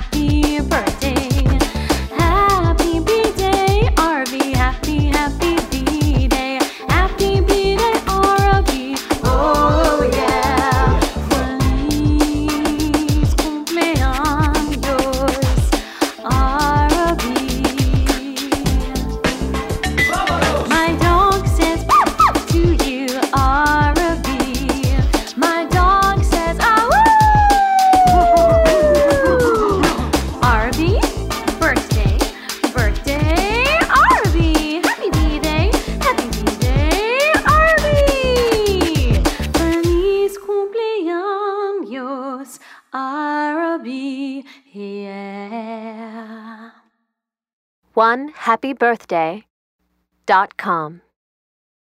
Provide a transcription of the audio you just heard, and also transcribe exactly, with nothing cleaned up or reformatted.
happy birthday. Happy B-Day, R B. Happy, happy B-Day. Happy B-Day, R B. Oh yeah. Feliz cumpleaños, R B. My dog says to you, R B. My dog says, ah, woo! R B, birthday, birthday, R B. Happy B-Day, happy B-Day, R B. Feliz cumpleaños, R B. Yeah. one happy birthday dot com